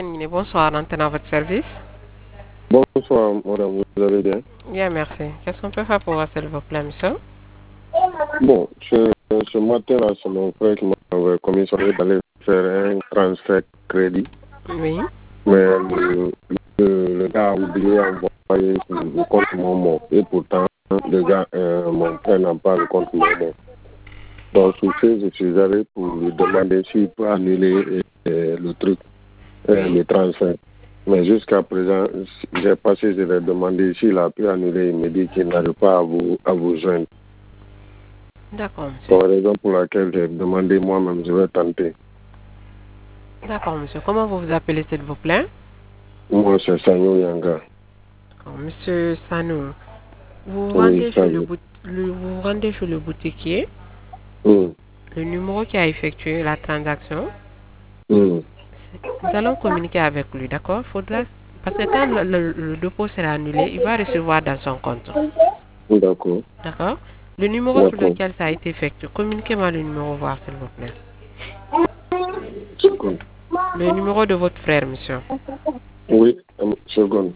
Bonsoir, Antenne à votre service. Bonsoir, madame, vous allez bien? Bien, merci. Qu'est-ce qu'on peut faire pour vous, s'il vous plaît, monsieur? Bon, ce matin-là, c'est mon frère qui m'avait commissionné d'aller faire un transfert crédit. Oui. Mais le gars a oublié d'envoyer le compte Momo. Et pourtant, mon frère n'a pas le compte Momo. Donc, je suis allé pour lui demander s'il peut annuler le truc, le transfert. Mais jusqu'à présent, j'ai passé, je l'ai demandé s'il a pu annuler. Il me dit qu'il n'arrive pas à vous joindre. D'accord, monsieur. C'est la raison pour laquelle j'ai demandé moi-même, je vais tenter. D'accord, monsieur. Comment vous vous appelez, s'il vous plaît? Moi, c'est Sanyo Yanga. Monsieur Sanou, vous Oui, rendez vous rendez chez le boutiquier. Le numéro qui a effectué la transaction. Nous allons communiquer avec lui, d'accord? Parce que quand le dépôt sera annulé, il va recevoir dans son compte. D'accord. D'accord? Le numéro sur lequel ça a été effectué, communiquez-moi le numéro, voir, s'il vous plaît. Le numéro de votre frère, monsieur. Oui, seconde.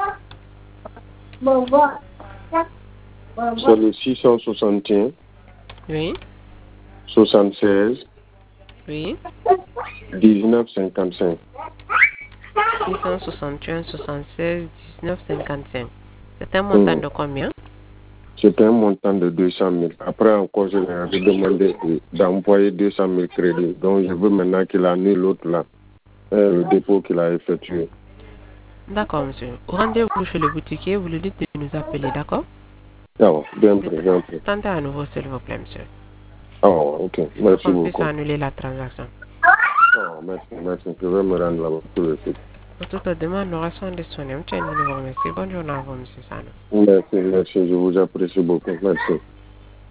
C'est le 661. Oui. 76. Oui. 1955. 661 76 19 55. C'est un montant de combien? C'était un montant de 200 000. Après encore, je lui ai demandé d'envoyer 200 000 crédits. Donc, je veux maintenant qu'il annule l'autre là, le dépôt qu'il a effectué. D'accord, monsieur. Rendez-vous chez le boutiquier, vous lui dites de nous appeler, d'accord? Ah, bien pris. Tentez à nouveau, s'il vous plaît, monsieur. Ah, ok. Merci qu'on beaucoup. puisse annuler la transaction. Ah, merci. Je vais me rendre là-bas tout de suite. Pour toute demande, nous restons disponibles. Merci. Bonne journée à vous, monsieur Sano. Merci. Je vous apprécie beaucoup. Merci.